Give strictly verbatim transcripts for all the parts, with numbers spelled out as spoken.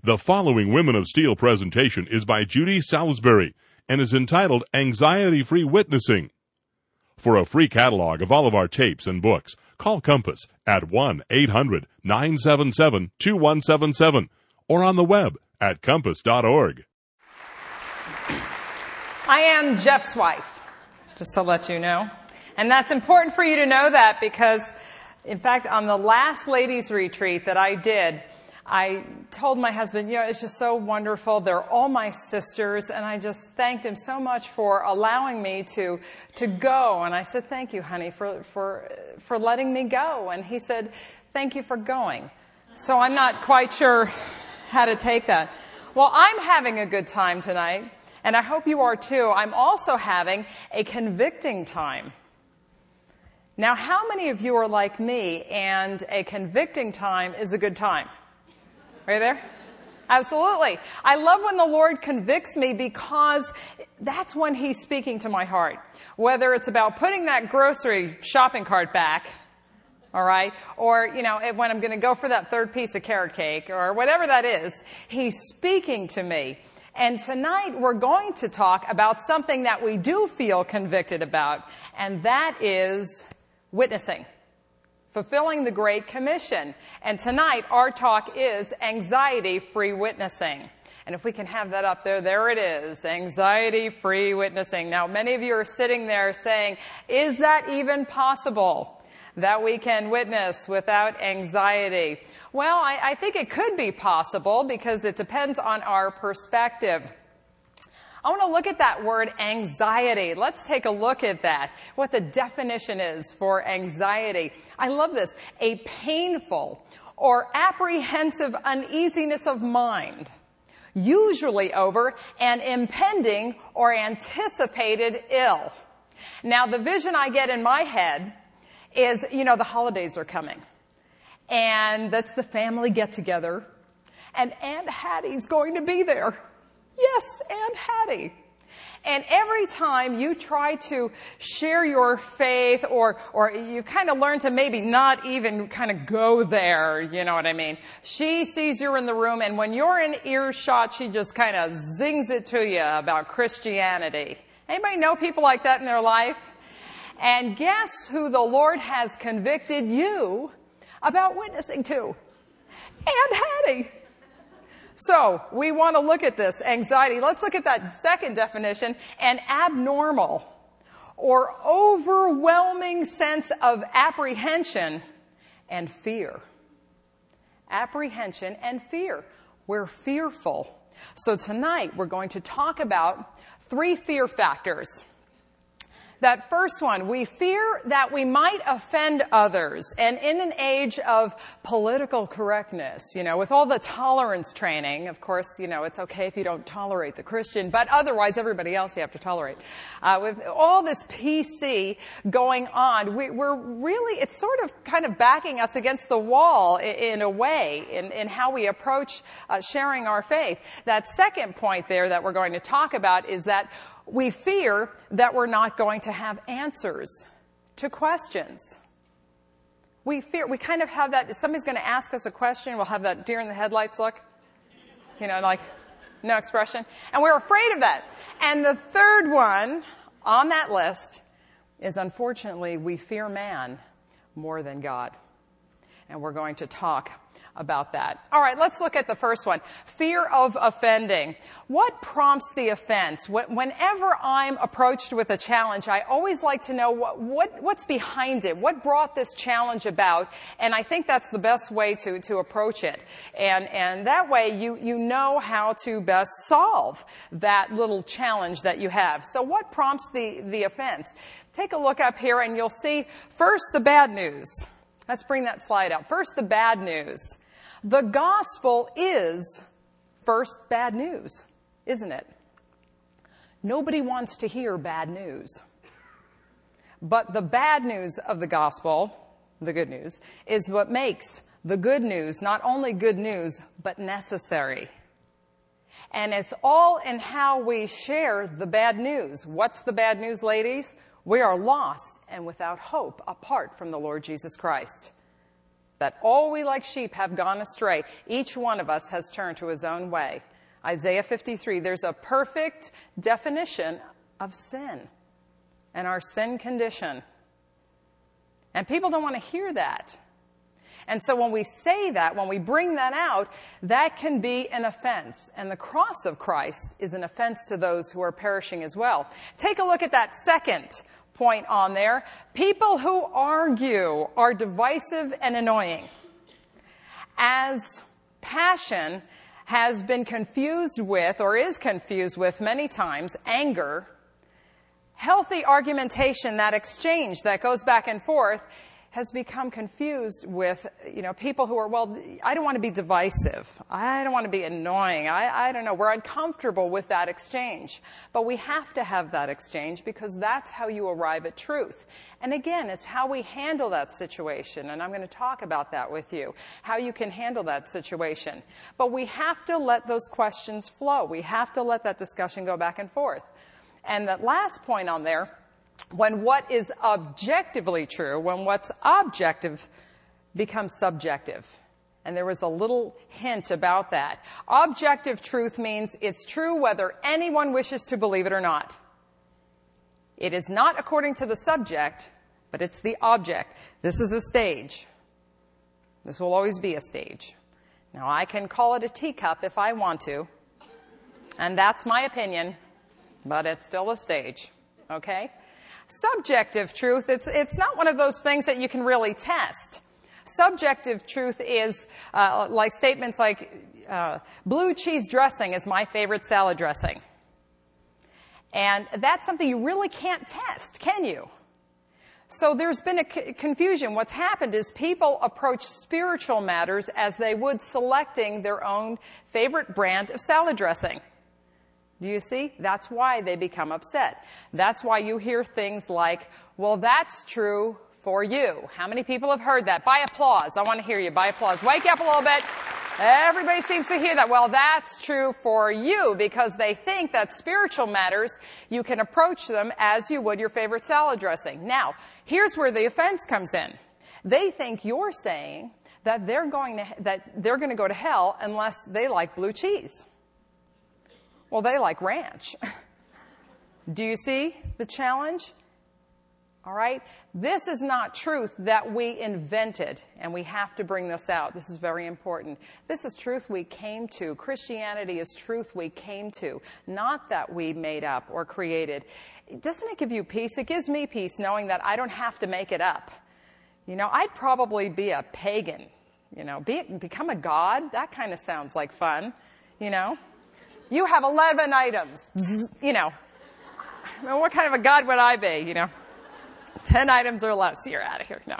The following Women of Steel presentation is by Judy Salisbury and is entitled Anxiety-Free Witnessing. For a free catalog of all of our tapes and books, call Compass at one eight hundred nine seven seven two one seven seven or on the web at compass dot org. I am Jeff's wife, just to let you know. And that's important for you to know that because, in fact, on the last ladies' retreat that I did, I told my husband, you know, it's just so wonderful. They're all my sisters. And I just thanked him so much for allowing me to to go. And I said, thank you, honey, for, for, for letting me go. And he said, thank you for going. So I'm not quite sure how to take that. Well, I'm having a good time tonight. And I hope you are too. I'm also having a convicting time. Now, how many of you are like me and a convicting time is a good time? Are you there? Absolutely. I love when the Lord convicts me because that's when He's speaking to my heart. Whether it's about putting that grocery shopping cart back, all right, or, you know, when I'm going to go for that third piece of carrot cake or whatever that is, He's speaking to me. And tonight we're going to talk about something that we do feel convicted about, and that is witnessing. Fulfilling the Great Commission. And tonight, our talk is anxiety-free witnessing. And if we can have that up there, there it is, anxiety-free witnessing. Now, many of you are sitting there saying, is that even possible that we can witness without anxiety? Well, I, I think it could be possible because it depends on our perspective. I want to look at that word anxiety. Let's take a look at that, what the definition is for anxiety. I love this. A painful or apprehensive uneasiness of mind, usually over an impending or anticipated ill. Now, the vision I get in my head is, you know, the holidays are coming. And that's the family get-together. And Aunt Hattie's going to be there. Yes, Aunt Hattie. And every time you try to share your faith or or you kind of learn to maybe not even kind of go there, you know what I mean? She sees you're in the room, and when you're in earshot, she just kind of zings it to you about Christianity. Anybody know people like that in their life? And guess who the Lord has convicted you about witnessing to? Aunt Hattie. So, we want to look at this, anxiety. Let's look at that second definition, an abnormal or overwhelming sense of apprehension and fear. Apprehension and fear. We're fearful. So tonight, we're going to talk about three fear factors. That first one, we fear that we might offend others. And in an age of political correctness, you know, with all the tolerance training, of course, you know, it's okay if you don't tolerate the Christian, but otherwise everybody else you have to tolerate. Uh, with all this P C going on, we, we're really, it's sort of kind of backing us against the wall in, in a way, in, in how we approach uh, sharing our faith. That second point there that we're going to talk about is that we fear that we're not going to have answers to questions. We fear, we kind of have that, if somebody's going to ask us a question, we'll have that deer in the headlights look. You know, like, no expression. And we're afraid of that. And the third one on that list is, unfortunately, we fear man more than God. And we're going to talk about that. All right, let's look at the first one. Fear of offending. What prompts the offense? Whenever I'm approached with a challenge, I always like to know what, what, what's behind it. What brought this challenge about? And I think that's the best way to, to approach it. And, and that way you, you know how to best solve that little challenge that you have. So what prompts the, the offense? Take a look up here and you'll see first the bad news. Let's bring that slide up. First, the bad news. The gospel is first bad news, isn't it? Nobody wants to hear bad news. But the bad news of the gospel, the good news, is what makes the good news not only good news, but necessary. And it's all in how we share the bad news. What's the bad news, ladies? We are lost and without hope apart from the Lord Jesus Christ. that all we like sheep have gone astray. Each one of us has turned to his own way. Isaiah fifty-three, there's a perfect definition of sin and our sin condition. And people don't want to hear that. And so when we say that, when we bring that out, that can be an offense. And the cross of Christ is an offense to those who are perishing as well. Take a look at that second point on there. People who argue are divisive and annoying. As passion has been confused with, or is confused with many times, anger, healthy argumentation, that exchange that goes back and forth, has become confused with, you know, people who are, well, I don't want to be divisive. I don't want to be annoying. I, I don't know. We're uncomfortable with that exchange. But we have to have that exchange because that's how you arrive at truth. And again, it's how we handle that situation. And I'm going to talk about that with you, how you can handle that situation. But we have to let those questions flow. We have to let that discussion go back and forth. And that last point on there, when what is objectively true, when what's objective becomes subjective. And there was a little hint about that. Objective truth means it's true whether anyone wishes to believe it or not. It is not according to the subject, but it's the object. This is a stage. This will always be a stage. Now, I can call it a teacup if I want to, and that's my opinion, but it's still a stage, okay? Subjective truth, it's, it's not one of those things that you can really test. Subjective truth is uh, like statements like, uh, blue cheese dressing is my favorite salad dressing. And that's something you really can't test, can you? So there's been a c- confusion. What's happened is people approach spiritual matters as they would selecting their own favorite brand of salad dressing. Do you see? That's why they become upset. That's why you hear things like, well, that's true for you. How many people have heard that? By applause. I want to hear you. By applause. Wake up a little bit. Everybody seems to hear that. Well, that's true for you because they think that spiritual matters, you can approach them as you would your favorite salad dressing. Now, here's where the offense comes in. They think you're saying that they're going to, that they're going to go to hell unless they like blue cheese. Well, they like ranch. Do you see the challenge? All right? This is not truth that we invented, and we have to bring this out. This is very important. This is truth we came to. Christianity is truth we came to, not that we made up or created. Doesn't it give you peace? It gives me peace knowing that I don't have to make it up. You know, I'd probably be a pagan. You know, be, become a god? That kind of sounds like fun, you know? You have eleven items, you know. I mean, what kind of a God would I be, you know? ten items or less, you're out of here. No.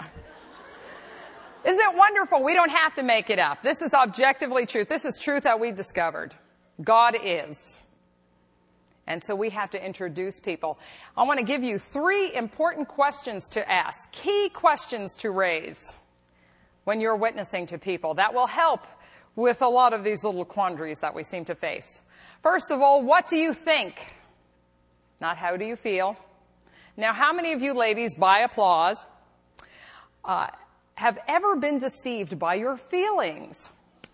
Isn't it wonderful? We don't have to make it up. This is objectively truth. This is truth that we discovered. God is. And so we have to introduce people. I want to give you three important questions to ask, key questions to raise when you're witnessing to people that will help with a lot of these little quandaries that we seem to face. First of all, what do you think? Not how do you feel. Now, how many of you ladies, by applause, uh, have ever been deceived by your feelings?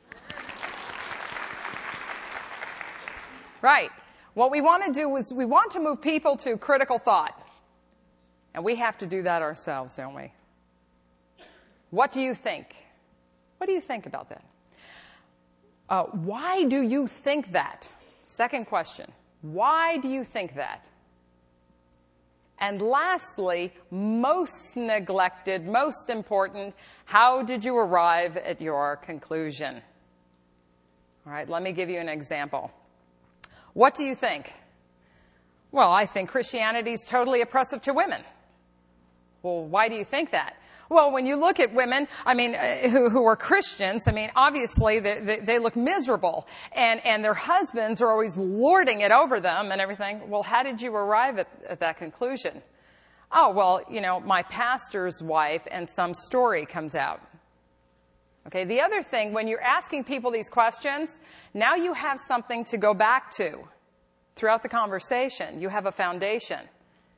Right. What we want to do is we want to move people to critical thought. And we have to do that ourselves, don't we? What do you think? What do you think about that? Uh, why do you think that? Second question. Why do you think that? And lastly, most neglected, most important, how did you arrive at your conclusion? All right, let me give you an example. What do you think? Well, I think Christianity is totally oppressive to women. Well, why do you think that? Well, when you look at women, I mean, uh, who, who are Christians, I mean, obviously they, they, they look miserable, and, and their husbands are always lording it over them and everything. Well, how did you arrive at, at that conclusion? Oh, well, you know, my pastor's wife, and some story comes out. Okay, the other thing, when you're asking people these questions, now you have something to go back to throughout the conversation. You have a foundation.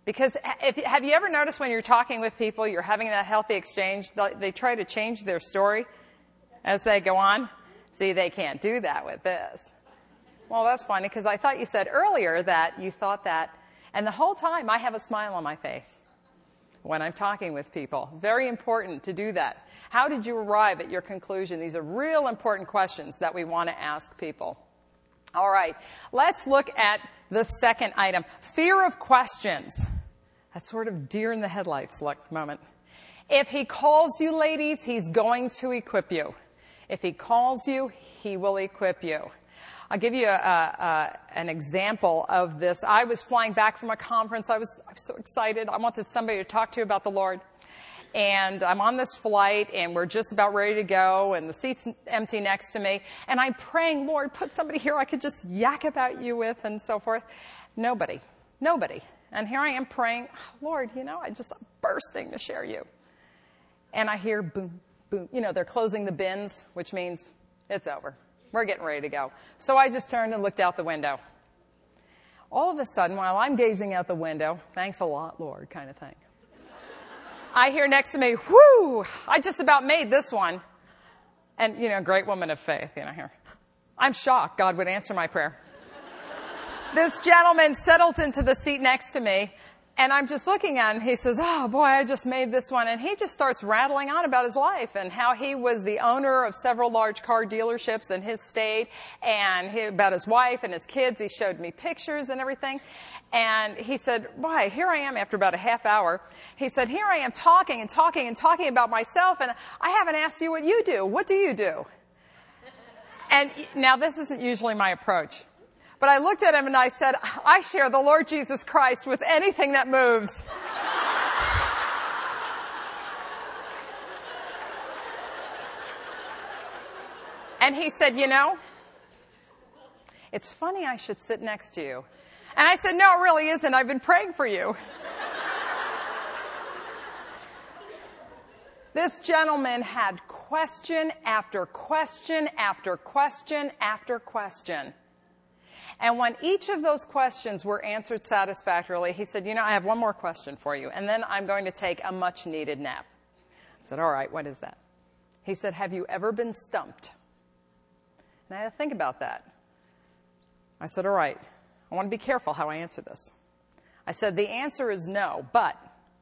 Because if, have you ever noticed when you're talking with people, you're having that healthy exchange, they try to change their story as they go on? See, they can't do that with this. Well, that's funny, because I thought you said earlier that you thought that, and the whole time I have a smile on my face when I'm talking with people. It's very important to do that. How did you arrive at your conclusion? These are real important questions that we want to ask people. All right, let's look at the second item, fear of questions. That sort of deer in the headlights look moment. If he calls you, ladies, he's going to equip you. If he calls you, he will equip you. I'll give you a, a, an example of this. I was flying back from a conference. I was, I was so excited. I wanted somebody to talk to about the Lord. And I'm on this flight, and we're just about ready to go, and the seat's empty next to me. And I'm praying, Lord, put somebody here I could just yak about you with, and so forth. Nobody. Nobody. And here I am praying, Lord, you know, I just I'm bursting to share you. And I hear boom, boom. You know, they're closing the bins, which means it's over. We're getting ready to go. So I just turned and looked out the window. All of a sudden, while I'm gazing out the window, thanks a lot, Lord, kind of thing, I hear next to me, whoo, I just about made this one. And, you know, great woman of faith, you know, here. I'm shocked God would answer my prayer. This gentleman settles into the seat next to me, and I'm just looking at him. He says, oh, boy, I just made this one. And he just starts rattling on about his life and how he was the owner of several large car dealerships in his state, and he, about his wife and his kids. He showed me pictures and everything. And he said, boy, here I am after about a half hour. He said, here I am talking and talking and talking about myself, and I haven't asked you what you do. What do you do? And now this isn't usually my approach. But I looked at him and I said, I share the Lord Jesus Christ with anything that moves. And he said, you know, it's funny I should sit next to you. And I said, no, it really isn't. I've been praying for you. This gentleman had question after question after question after question. And when each of those questions were answered satisfactorily, he said, you know, I have one more question for you, and then I'm going to take a much-needed nap. I said, all right, what is that? He said, have you ever been stumped? And I had to think about that. I said, all right, I want to be careful how I answer this. I said, the answer is no, but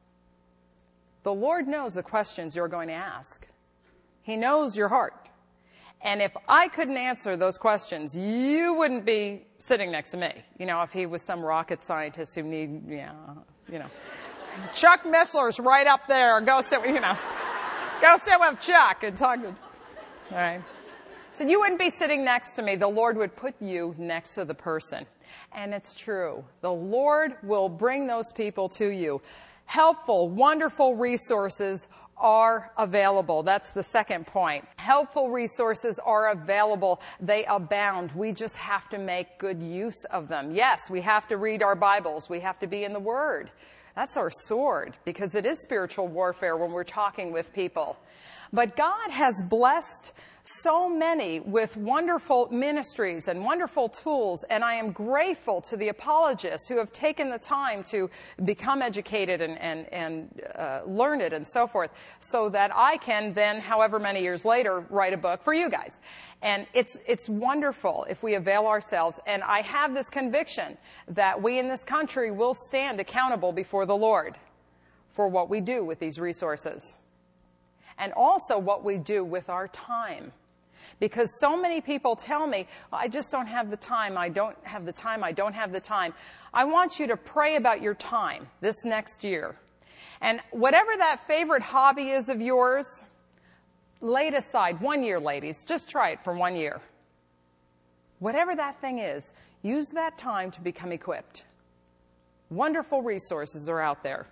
the Lord knows the questions you're going to ask. He knows your heart. And if I couldn't answer those questions, you wouldn't be sitting next to me. You know, if he was some rocket scientist who need, yeah, you know. Chuck Missler's right up there. Go sit, you know. Go sit with Chuck and talk to him. All right. So you wouldn't be sitting next to me. The Lord would put you next to the person. And it's true. The Lord will bring those people to you. Helpful, wonderful resources are available. That's the second point. Helpful resources are available. They abound. We just have to make good use of them. Yes, we have to read our Bibles. We have to be in the Word. That's our sword, because it is spiritual warfare when we're talking with people. But God has blessed so many with wonderful ministries and wonderful tools, and I am grateful to the apologists who have taken the time to become educated and, and, and uh, learn it and so forth, so that I can then, however many years later, write a book for you guys. And it's, it's wonderful if we avail ourselves, and I have this conviction that we in this country will stand accountable before the Lord for what we do with these resources. And also what we do with our time. Because so many people tell me, I just don't have the time, I don't have the time, I don't have the time. I want you to pray about your time this next year. And whatever that favorite hobby is of yours, lay it aside. One year, ladies. Just try it for one year. Whatever that thing is, use that time to become equipped. Wonderful resources are out there.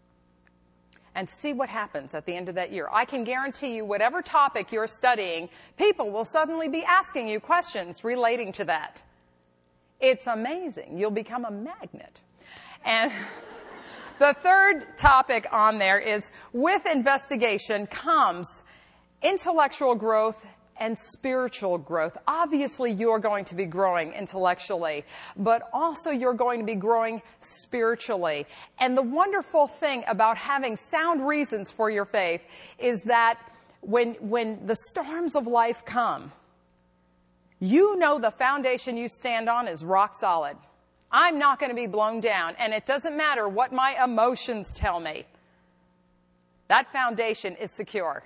And see what happens at the end of that year. I can guarantee you, whatever topic you're studying, people will suddenly be asking you questions relating to that. It's amazing. You'll become a magnet. And the third topic on there is, with investigation comes intellectual growth and spiritual growth. Obviously, you're going to be growing intellectually, but also you're going to be growing spiritually. And the wonderful thing about having sound reasons for your faith is that when, when the storms of life come, you know the foundation you stand on is rock solid. I'm not going to be blown down, and it doesn't matter what my emotions tell me. That foundation is secure.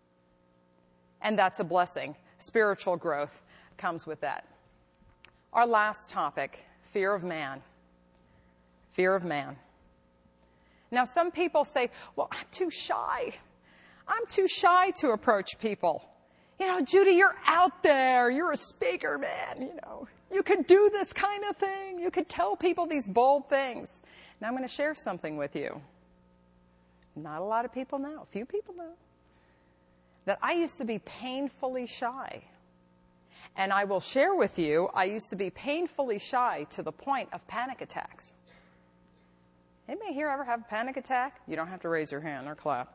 And that's a blessing. Spiritual growth comes with that. Our last topic, fear of man. Fear of man. Now, some people say, well, I'm too shy. I'm too shy to approach people. You know, Judy, you're out there. You're a speaker, man. You know, you could do this kind of thing. You could tell people these bold things. Now, I'm going to share something with you. Not a lot of people know. A few people know. That I used to be painfully shy. And I will share with you, I used to be painfully shy to the point of panic attacks. Anybody here ever have a panic attack? You don't have to raise your hand or clap.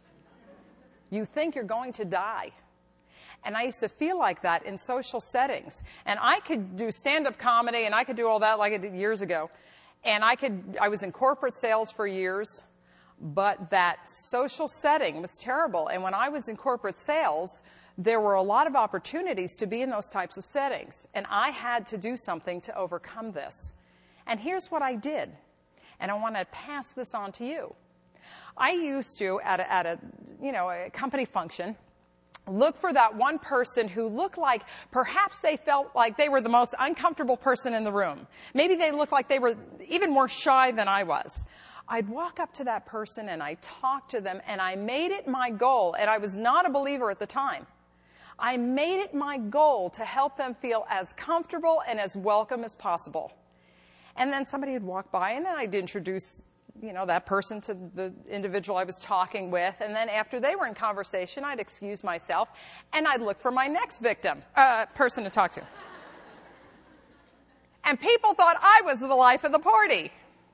You think you're going to die. And I used to feel like that in social settings. And I could do stand-up comedy, and I could do all that like I did years ago. And I could, I was in corporate sales for years. But that social setting was terrible. And when I was in corporate sales, there were a lot of opportunities to be in those types of settings. And I had to do something to overcome this. And here's what I did. And I want to pass this on to you. I used to, at a, at a, you know, a company function, look for that one person who looked like perhaps they felt like they were the most uncomfortable person in the room. Maybe they looked like they were even more shy than I was. I'd walk up to that person and I talked to them, and I made it my goal, and I was not a believer at the time. I made it my goal to help them feel as comfortable and as welcome as possible. And then somebody would walk by, and then I'd introduce, you know, that person to the individual I was talking with. And then after they were in conversation, I'd excuse myself, and I'd look for my next victim, uh, person to talk to. And people thought I was the life of the party.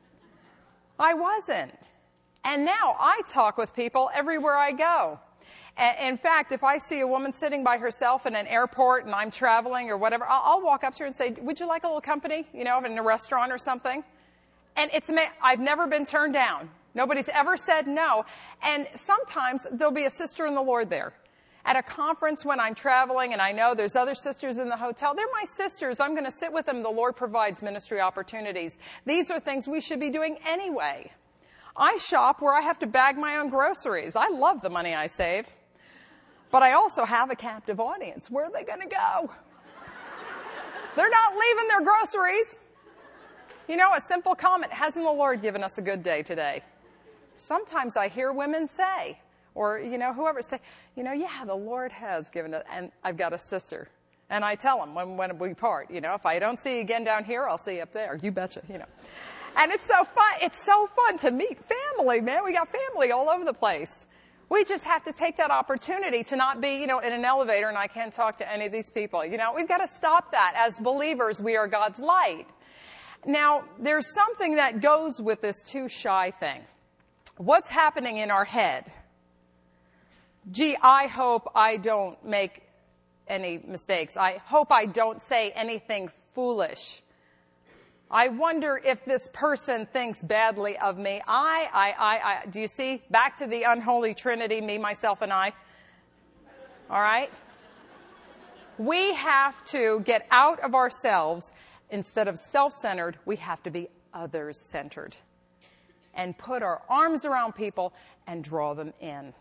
I wasn't. And now I talk with people everywhere I go. In fact, if I see a woman sitting by herself in an airport and I'm traveling or whatever, I'll walk up to her and say, would you like a little company, you know, in a restaurant or something? And it's, I've never been turned down. Nobody's ever said no. And sometimes there'll be a sister in the Lord there. At a conference when I'm traveling and I know there's other sisters in the hotel, they're my sisters. I'm going to sit with them. The Lord provides ministry opportunities. These are things we should be doing anyway. I shop where I have to bag my own groceries. I love the money I save. But I also have a captive audience. Where are they going to go? They're not leaving their groceries. You know, a simple comment, hasn't the Lord given us a good day today? Sometimes I hear women say, or, you know, whoever say, you know, yeah, the Lord has given it, and I've got a sister. And I tell them when, when we part, you know, if I don't see you again down here, I'll see you up there. You betcha, you know. And it's so fun. It's so fun to meet family, man. We got family all over the place. We just have to take that opportunity to not be, you know, in an elevator and I can't talk to any of these people. You know, we've got to stop that. As believers, we are God's light. Now, there's something that goes with this too shy thing. What's happening in our head? Gee, I hope I don't make any mistakes. I hope I don't say anything foolish. I wonder if this person thinks badly of me. I, I, I, I, do you see? Back to the unholy trinity, me, myself, and I. All right? We have to get out of ourselves. Instead of self-centered, we have to be others-centered. And put our arms around people and draw them in.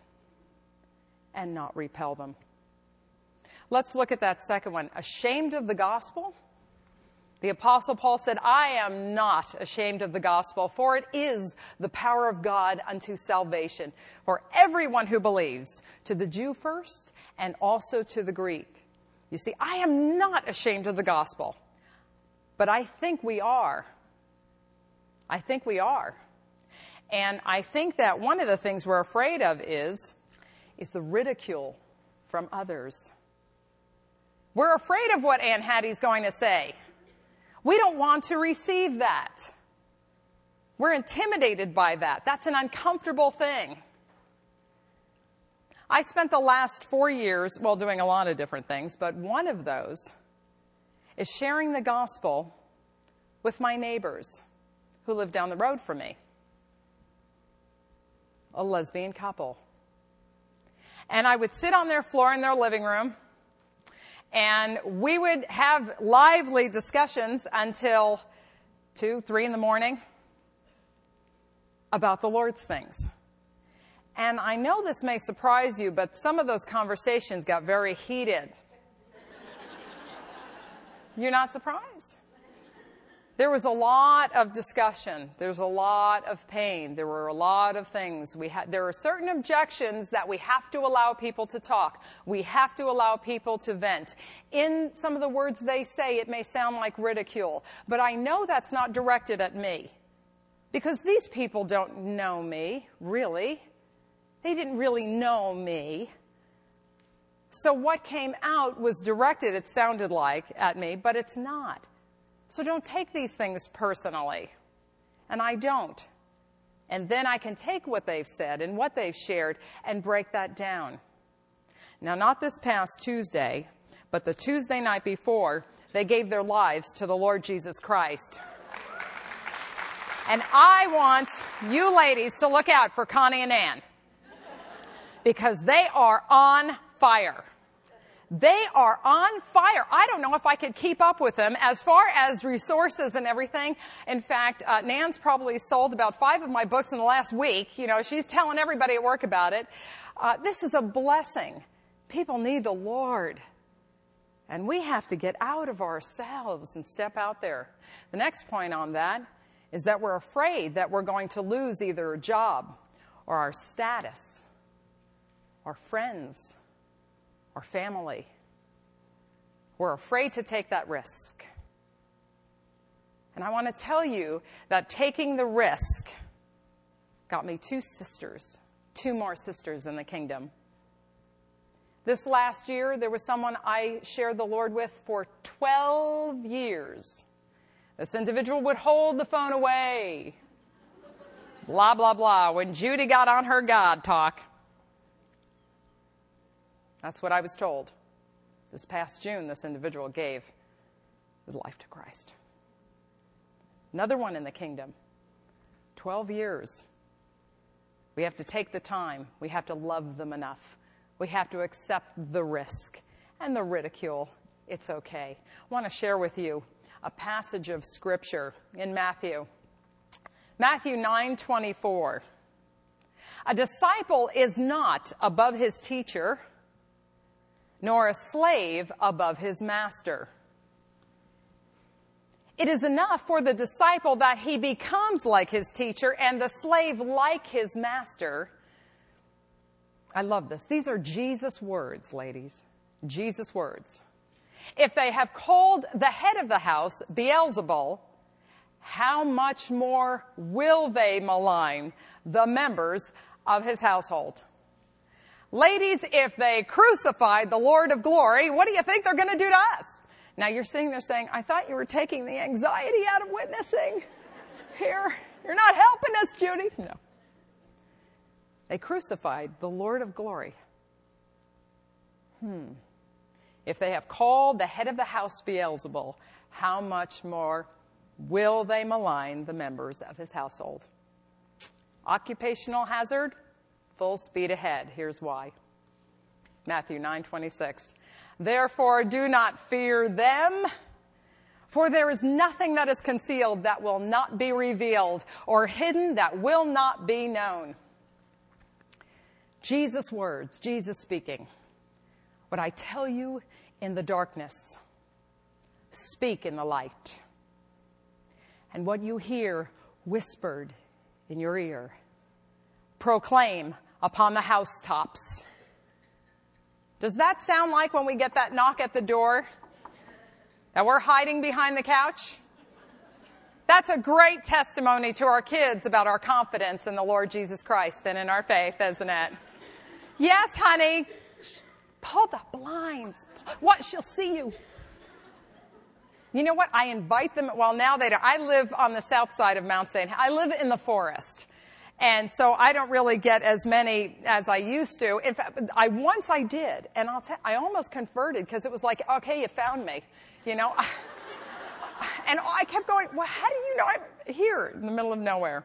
And not repel them. Let's look at that second one. Ashamed of the gospel? The Apostle Paul said, I am not ashamed of the gospel, for it is the power of God unto salvation for everyone who believes, to the Jew first and also to the Greek. You see, I am not ashamed of the gospel, but I think we are. I think we are. And I think that one of the things we're afraid of is, is the ridicule from others. We're afraid of what Aunt Hattie's going to say. We don't want to receive that. We're intimidated by that. That's an uncomfortable thing. I spent the last four years, well, doing a lot of different things, but one of those is sharing the gospel with my neighbors who live down the road from me. A lesbian couple. And I would sit on their floor in their living room, and we would have lively discussions until two, three in the morning about the Lord's things. And I know this may surprise you, but some of those conversations got very heated. You're not surprised? There was a lot of discussion. There's a lot of pain. There were a lot of things. We had, there are certain objections that we have to allow people to talk. We have to allow people to vent. In some of the words they say, it may sound like ridicule, but I know that's not directed at me, because these people don't know me, really. They didn't really know me. So what came out was directed, it sounded like, at me, but it's not. So don't take these things personally. And I don't. And then I can take what they've said and what they've shared and break that down. Now, not this past Tuesday, but the Tuesday night before, they gave their lives to the Lord Jesus Christ. And I want you ladies to look out for Connie and Ann, because they are on fire. They are on fire. I don't know if I could keep up with them as far as resources and everything. In fact, uh, Nan's probably sold about five of my books in the last week. You know, she's telling everybody at work about it. Uh, this is a blessing. People need the Lord. And we have to get out of ourselves and step out there. The next point on that is that we're afraid that we're going to lose either a job or our status, our friends, our family. We're afraid to take that risk. And I want to tell you that taking the risk got me two sisters, two more sisters in the kingdom. This last year, there was someone I shared the Lord with for twelve years. This individual would hold the phone away. Blah, blah, blah. When Judy got on her God talk, that's what I was told. This past June, this individual gave his life to Christ. Another one in the kingdom. Twelve years. We have to take the time. We have to love them enough. We have to accept the risk and the ridicule. It's okay. I want to share with you a passage of Scripture in Matthew. Matthew nine twenty-four. A disciple is not above his teacher, nor a slave above his master. It is enough for the disciple that he becomes like his teacher and the slave like his master. I love this. These are Jesus' words, ladies. Jesus' words. If they have called the head of the house Beelzebul, how much more will they malign the members of his household? Ladies, if they crucified the Lord of glory, what do you think they're going to do to us? Now you're sitting there saying, I thought you were taking the anxiety out of witnessing. Here, you're not helping us, Judy. No. They crucified the Lord of glory. Hmm. If they have called the head of the house Beelzebul, how much more will they malign the members of his household? Occupational hazard? Full speed ahead. Here's why. Matthew nine twenty-six. Therefore, do not fear them, for there is nothing that is concealed that will not be revealed, or hidden that will not be known. Jesus' words, Jesus speaking. What I tell you in the darkness, speak in the light. And what you hear whispered in your ear, proclaim upon the housetops. Does that sound like when we get that knock at the door that we're hiding behind the couch? That's a great testimony to our kids about our confidence in the Lord Jesus Christ and in our faith, isn't it? Yes, honey. Pull the blinds. What? She'll see you. You know what? I invite them. Well, now they don't. I live on the south side of Mount Saint. I live in the forest. And so I don't really get as many as I used to. In fact, I once I did, and I'll tell, I almost converted because it was like, okay, you found me, you know. And I kept going, well, how do you know I'm here in the middle of nowhere?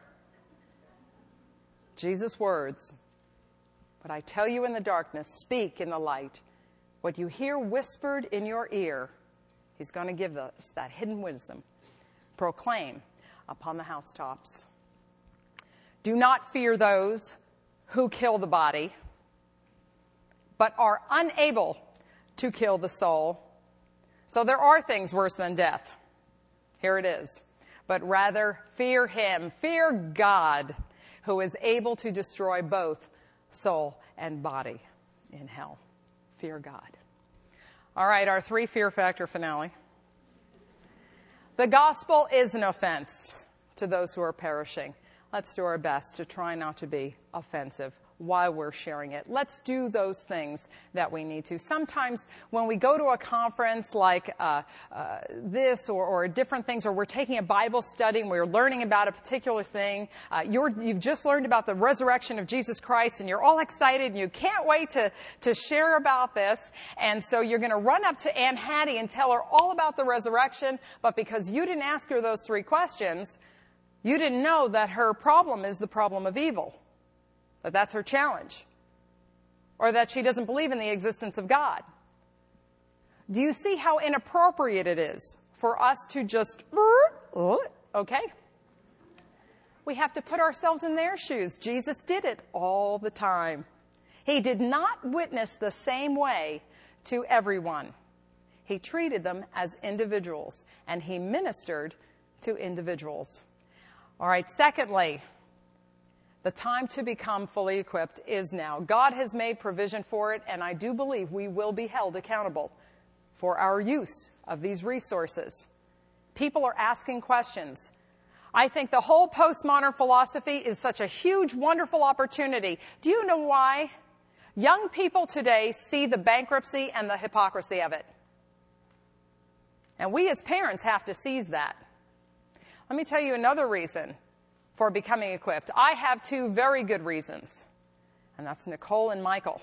Jesus' words, "What I tell you in the darkness, speak in the light. What you hear whispered in your ear," he's going to give us that hidden wisdom, "proclaim upon the housetops. Do not fear those who kill the body, but are unable to kill the soul." So there are things worse than death. Here it is. "But rather fear him, fear God, who is able to destroy both soul and body in hell." Fear God. All right, our three fear factor finale. The gospel is an offense to those who are perishing. Let's do our best to try not to be offensive while we're sharing it. Let's do those things that we need to. Sometimes when we go to a conference like uh, uh, this or, or different things, or we're taking a Bible study and we're learning about a particular thing, uh, you're, you've just learned about the resurrection of Jesus Christ and you're all excited and you can't wait to, to share about this. And so you're going to run up to Aunt Hattie and tell her all about the resurrection, but because you didn't ask her those three questions, you didn't know that her problem is the problem of evil. That that's her challenge. Or that she doesn't believe in the existence of God. Do you see how inappropriate it is for us to just, okay? We have to put ourselves in their shoes. Jesus did it all the time. He did not witness the same way to everyone. He treated them as individuals, and he ministered to individuals. All right, secondly, the time to become fully equipped is now. God has made provision for it, and I do believe we will be held accountable for our use of these resources. People are asking questions. I think the whole postmodern philosophy is such a huge, wonderful opportunity. Do you know why? Young people today see the bankruptcy and the hypocrisy of it. And we as parents have to seize that. Let me tell you another reason for becoming equipped. I have two very good reasons, and that's Nicole and Michael.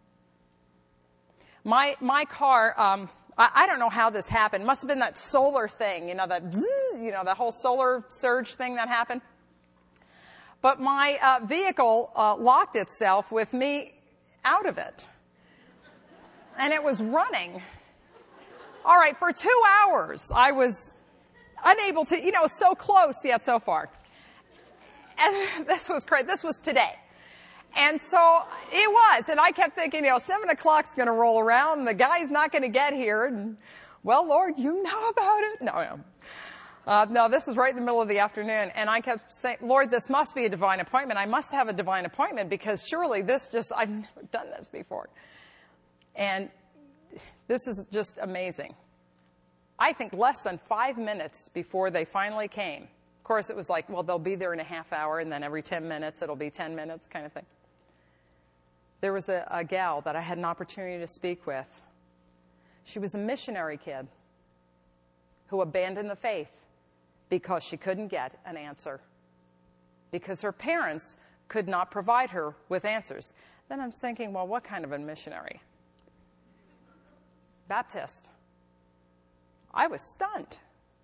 My my car, um, I, I don't know how this happened. It must have been that solar thing, you know, that bzzz, you know, that whole solar surge thing that happened. But my uh, vehicle uh, locked itself with me out of it, and it was running. All right, for two hours, I was unable to, you know, so close yet so far. And this was crazy. This was today. And so it was. And I kept thinking, you know, seven o'clock's going to roll around and the guy's not going to get here. And, well, Lord, you know about it. No, no. Uh, no, this was right in the middle of the afternoon. And I kept saying, Lord, this must be a divine appointment. I must have a divine appointment because surely this just, I've never done this before. And this is just amazing. I think less than five minutes before they finally came. Of course, it was like, well, they'll be there in a half hour, and then every ten minutes, it'll be ten minutes kind of thing. There was a, a gal that I had an opportunity to speak with. She was a missionary kid who abandoned the faith because she couldn't get an answer, because her parents could not provide her with answers. Then I'm thinking, well, what kind of a missionary? Baptist. I was stunned.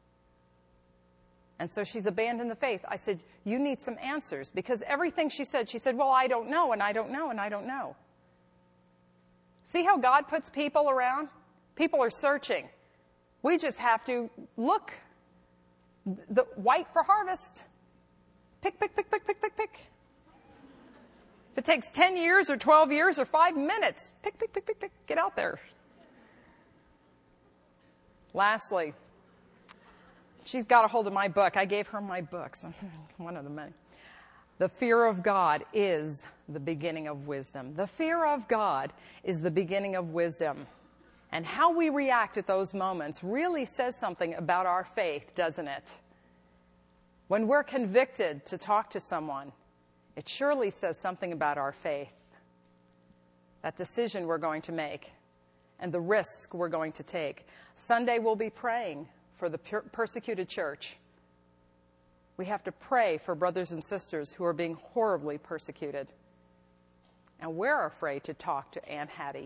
And so she's abandoned the faith. I said, you need some answers. Because everything she said, she said, well, I don't know, and I don't know, and I don't know. See how God puts people around? People are searching. We just have to look. The white for harvest. Pick, pick, pick, pick, pick, pick, pick. If it takes ten years or twelve years or five minutes, pick, pick, pick, pick, pick, get out there. Lastly, she's got a hold of my book. I gave her my books. One of the many. The fear of God is the beginning of wisdom. The fear of God is the beginning of wisdom. And how we react at those moments really says something about our faith, doesn't it? When we're convicted to talk to someone, it surely says something about our faith. That decision we're going to make and the risk we're going to take. Sunday we'll be praying for the per- persecuted church. We have to pray for brothers and sisters who are being horribly persecuted. And we're afraid to talk to Aunt Hattie.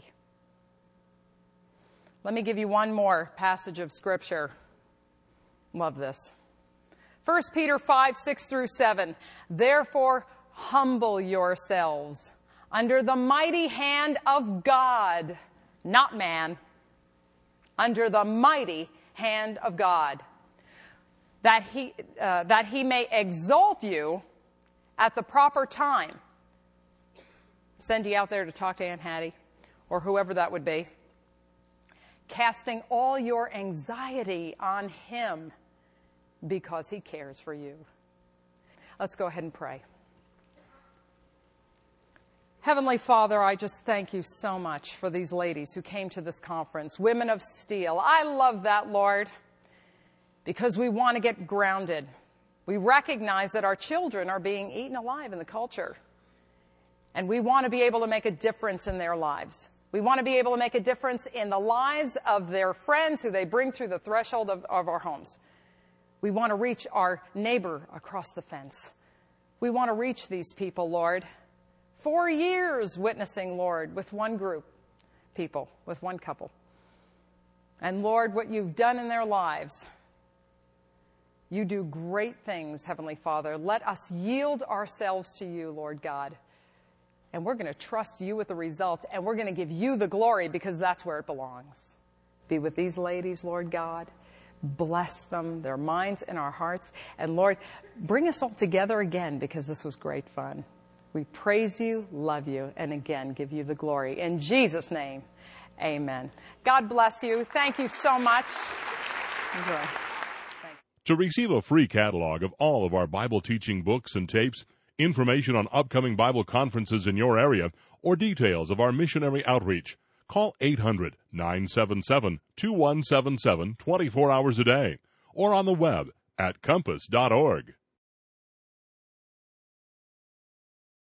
Let me give you one more passage of Scripture. Love this. First Peter five, six through seven. Therefore, humble yourselves under the mighty hand of God, not man, under the mighty hand of God, that he, uh, that he may exalt you at the proper time. Send you out there to talk to Aunt Hattie, or whoever that would be. Casting all your anxiety on him because he cares for you. Let's go ahead and pray. Heavenly Father, I just thank you so much for these ladies who came to this conference, Women of Steel. I love that, Lord, because we want to get grounded. We recognize that our children are being eaten alive in the culture, and we want to be able to make a difference in their lives. We want to be able to make a difference in the lives of their friends who they bring through the threshold of, of our homes. We want to reach our neighbor across the fence. We want to reach these people, Lord. Four years witnessing, Lord, with one group, people, with one couple. And Lord, what you've done in their lives, you do great things, Heavenly Father. Let us yield ourselves to you, Lord God. And we're going to trust you with the results, and we're going to give you the glory because that's where it belongs. Be with these ladies, Lord God. Bless them, their minds and our hearts. And Lord, bring us all together again because this was great fun. We praise you, love you, and again, give you the glory. In Jesus' name, amen. God bless you. Thank you so much. Enjoy. To receive a free catalog of all of our Bible teaching books and tapes, information on upcoming Bible conferences in your area, or details of our missionary outreach, call eight hundred, nine seven seven, two one seven seven twenty-four hours a day, or on the web at compass dot org.